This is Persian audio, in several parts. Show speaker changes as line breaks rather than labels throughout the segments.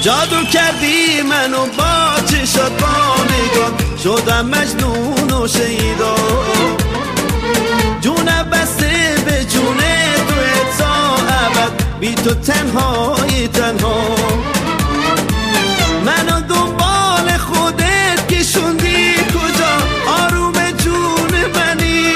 جادو کردی منو با چشات با نگاه، شدم مجنون و شیدا. جونم بسته به جون تو تا ابد، بی تو تنهای تنها. منو دنبال خودت کشوندی کجا، آروم جون منی.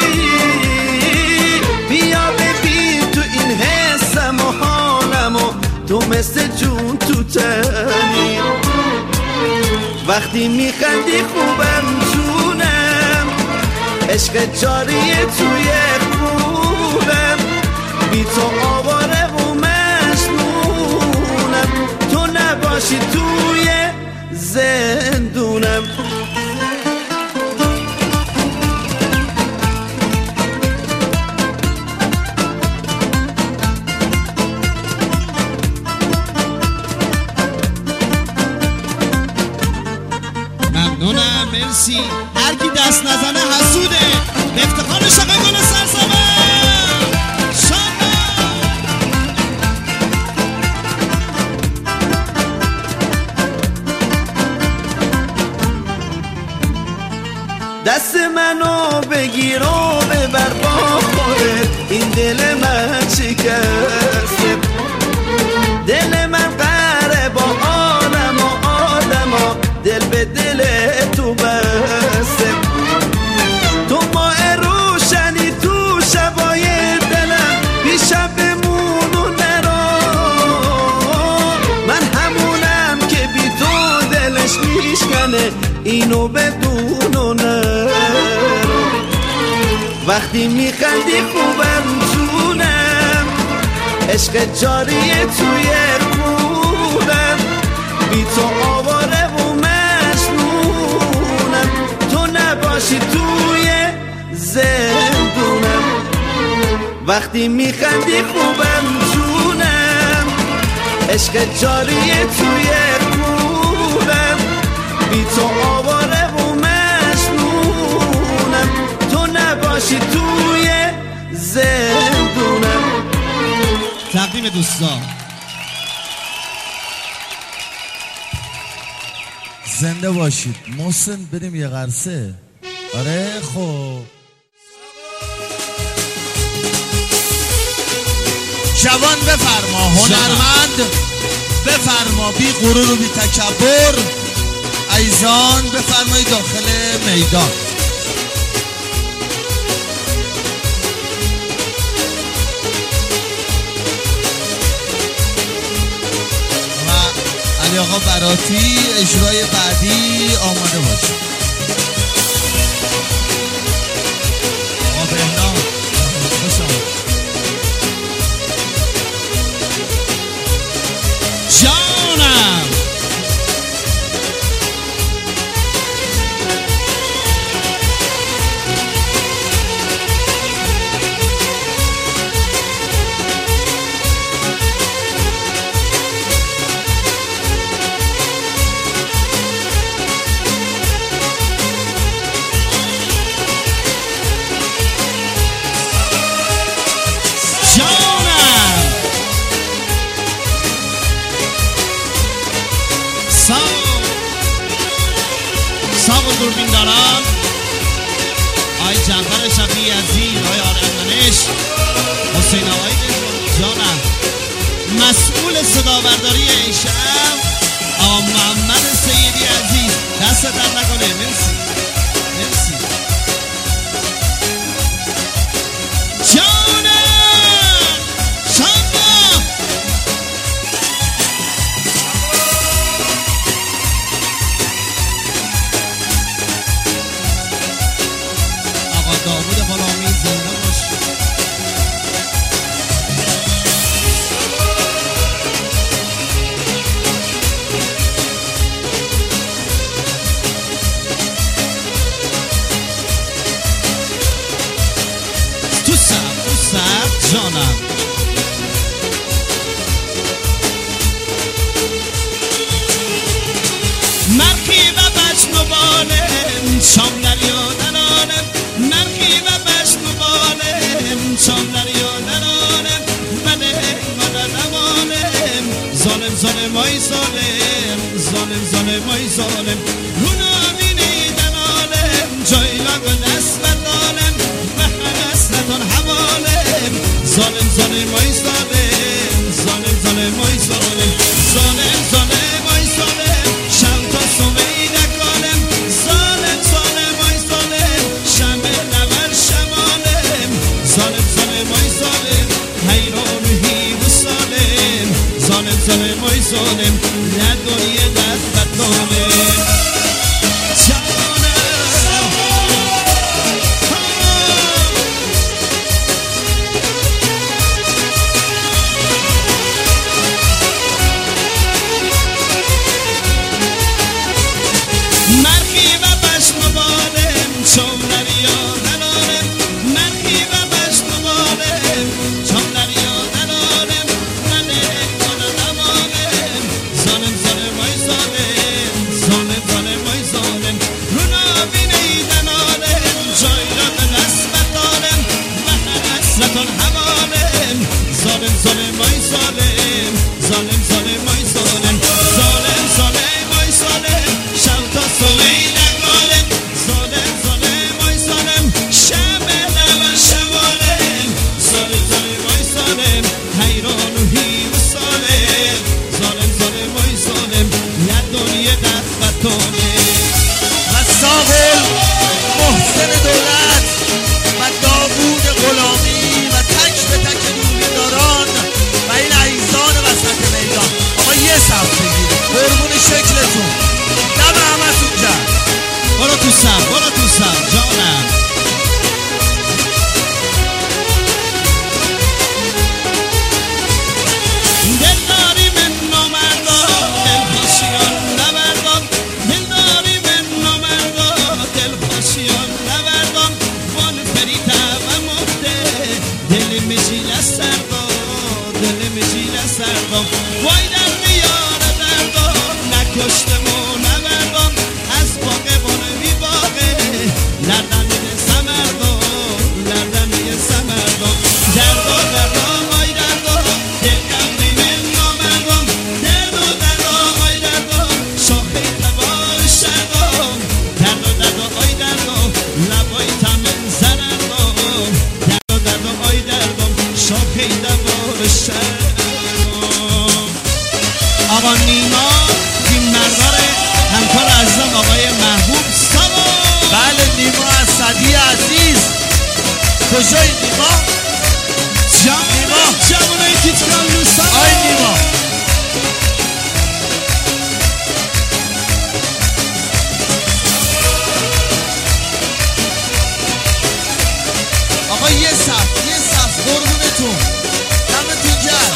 بیا ببین تو این حسم و حالمو، تو مثل جون تو تنی. وقتی میخندی خوبم جونم، عشق جاریه توی خونم. بی تو آواره و مجنونم، تو نباشی توی زندونم.
ممنونم، مرسی. هر کی دست نزنه حسوده. به افتخار شقه گل سرسبه
دست منو بگیر و ببر با خودت، این دل من شکسته. دل من قره با عالم و آدما، دل به دل تو بسته. تو ماه روشنی تو شبای دلم، پیشم بمون و نرو. من همونم که بی تو دلش میشکنه، اینو بدون و نرو. وقتی میخندی خوبم جونم، عشق جاریه توی خونم. بی تو آواره و مجنونم، تو نباشی توی زندونم. وقتی میخندی خوبم جونم، عشق جاریه توی خونم. بی تو آواره و مجنونم، تو نباشی توی زندونم.
تقدیم دوستان.
زنده باشید. محسن بریم یه قرصه. آره خب جوان بفرما، هنرمند بفرما، بی غرور و بی تکبر. ایزان بفرمایید داخل میدان. و علی آقا براتی اجرای بعدی آماده باشید. آقا بهنام خوش آمد.
جانم دوربین دارم. آی جعفر شفیعی عزیز، آی آرندانش، حسین آقای جانم، مسئول صداورداری این شب آقا محمد سیدی عزیز، دست در نکنه. مرسی مرسی جانم. شما داوود غلامی زنده باش. تو سر جانم. مرخی و بجنوانم شام دریا دلانم، مرخی و بجنوانم شام دریا دلانم. بله مدد نمانم، ظالم ظالم های ظالم. ای ظالم رو نبینیدن عالم جایلان و دست بردالم و حسرتان حوالم ظالم ظالم ای ظالم ظالم ظالم ای ظالم ظالم ظالم ای ظالم شم تا صبحی نکالم ظالم ظالم ای ظالم شم لبر شمالم ظالم ظالم ای ظالم حیران و هیو سالم ظالم ظالم ای ظالم نداری دست بدنامم برو تو سر جانم دلداری من نامردان دلخوشیان نبردان دلداری من نامردان دلخوشیان نبردان وان فریده و مرده دل مجیل سردان دل مجیل سردان وای در دیار دردان نکشتم و نبردان از باقه بانوی باقه لردنی سمردان لردنی سمردان دردان دردان آی دردان دل کمری من نامردان دردان دردان آی دردان شاخه تبار شردان دردان دردان آی دردان لبای تمن زردان دردان دردان آی دردان شاخه تبار شردان آقا نیما تیم مرداره همکار عزیزم آقای محبوب سبا
بله نیما اسدی عزیز کجای نیما؟
نیما جوانای تیتکان لوسا
آی نیما آقا یه صف قربونتون دمتون گرم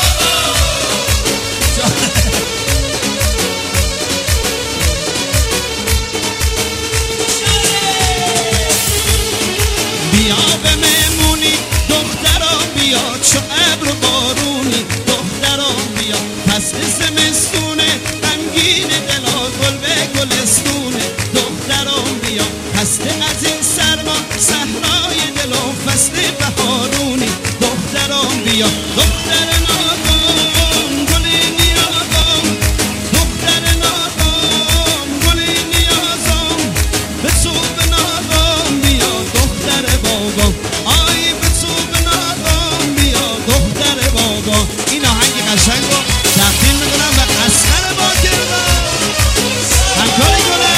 بیا به مهمونی دختران بیا چو ابر و بارونی دختران بیا فصل زمستونه غمگین دلا گل به گلستونه دختران بیا خسته از این سرما صحرای دل و فصل بهارونی دختران بیا دختر نادان گل نیازم دختر نادان گل نیازم به تو به نادان بیا دختر بابا آی به تو به نادان بیا دختر بابا این آهنگ قشنگ رو تقدیم میکنم به اصغر باکردان همکاری کنه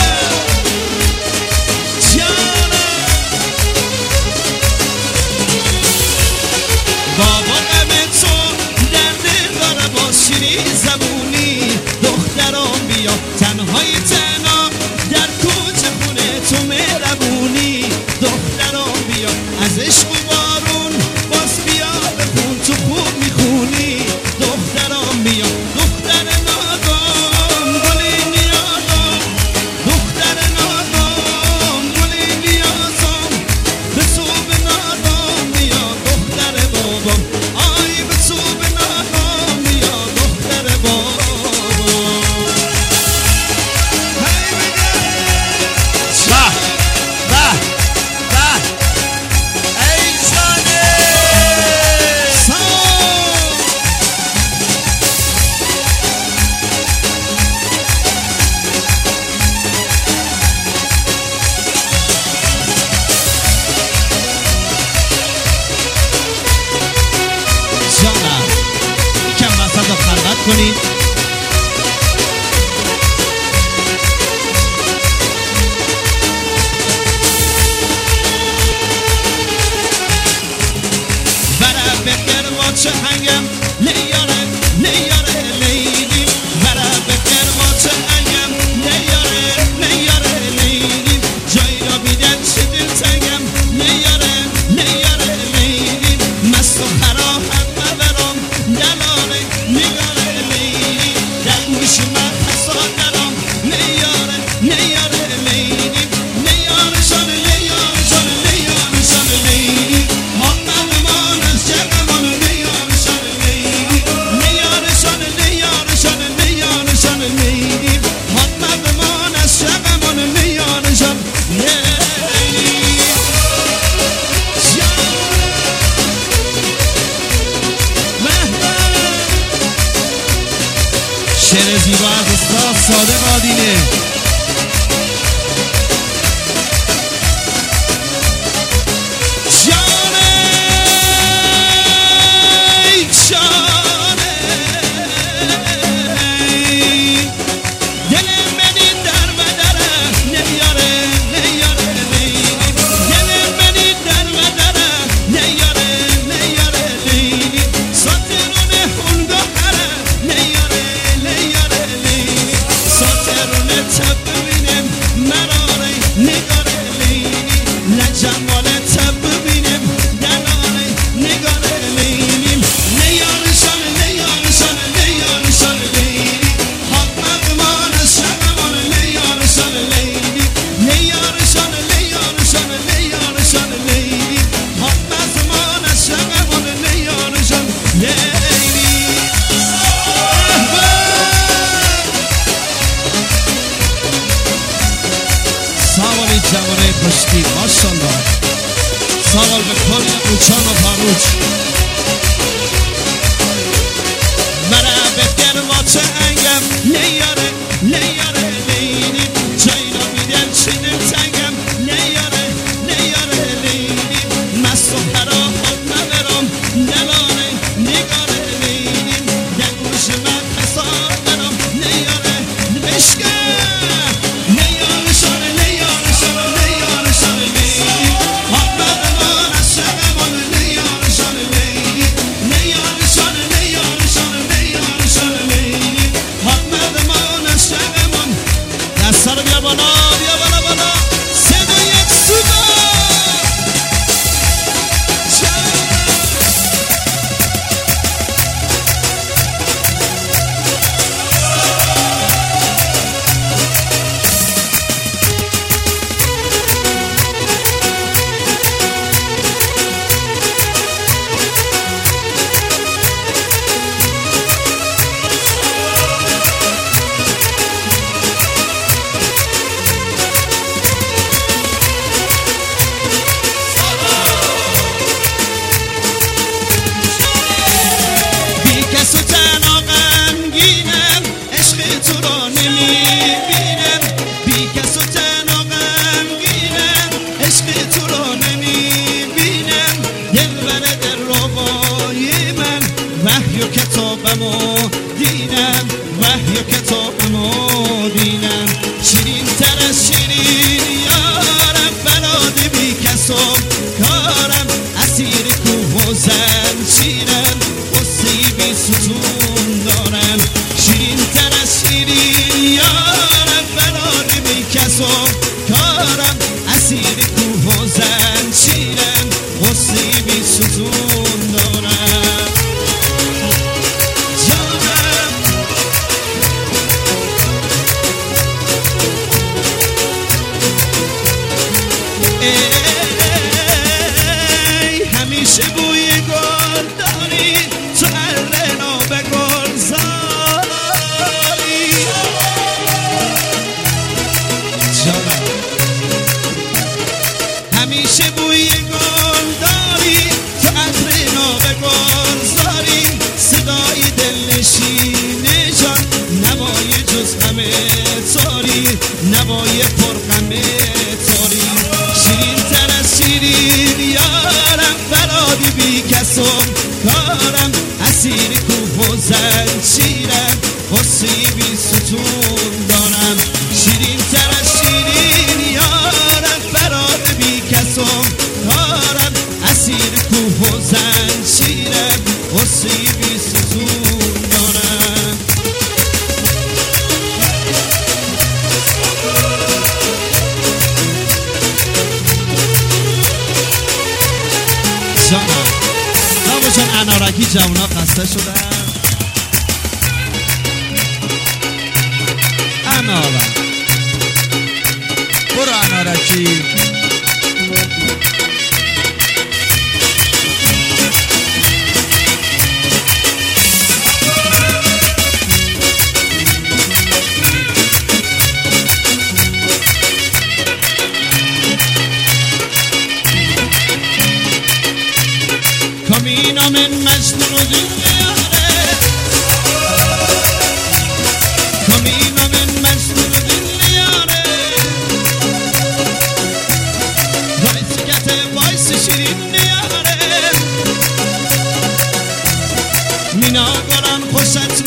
بابا غم تو قرماچه هنگم لیاره لیاره لیلی برا به قرماچه هنگم لیاره لیاره لیلی جایی را بیدن چه دل تنگم لیاره لیاره لیلی مست و خراحت مبرم دلاره نگاره لیلی در گوش من حساد دارم لیاره لیاره لیلی لیاره شان لیاره شان لیاره شان لیلی محمد مان از جگمان لیاره شان لیلی لیاره شان لیاره شان لیاره شان لیلی محمد مان از جگمان لیاره شان شعر زیبا از استاد صادق آدینه جوانه پشتی ماشالله سوال به کل قوچان و پاروچ مرا به قرماچه انگم لیاره لیاره لیلی جایی را بیدن چنین تنگم لیاره لیاره لیلی مست و خراحت مبرم دلاره نگاره لیلی در گوش من حساب دارم لیاره بشکه لیاره شان لیاره شان لیاره شان لیلی محمد مان از شگمان لیاره شان لیلی لیاره شان لیاره شان لیاره شان لیلی محمد مان از شگمان دستا رو بیا بالا بیا بالا بالا سه دو یک سودا دینم وحی کتابمو دینم شیرین تر از شیرین یارم بلاد بی کسم کارم اسیر کوه و زنجیرم قصه بی ستون دارم شیرین تر از شیرین یارم بلاد بی کسم کارم اسیر کوه و زنجیرم قصه بی ستون دارم همیشه بوی گل داری تو ارنا به گل زاری همیشه بوی گل داری تو ارنا به گل زاری صدای دلنشین جان نوای جز همه تاری نوای پرغمه تاری شیرین تر از شیرین یارم فرادی بی کسم کارم اسیر کوه و زنجیرم قصه بی ستون دارم شیرین تر از شیرین یارم فرادی بی کسم کارم اسیر کوه و زنجیرم قصه همگی جوونا خسته شدن. انارا
برو انارکی.
کامینا من مجنون و دل یاره، کامینا من مجنون و دل یاره، وایس گته وایس شیرین یاره، مینا گران خوشت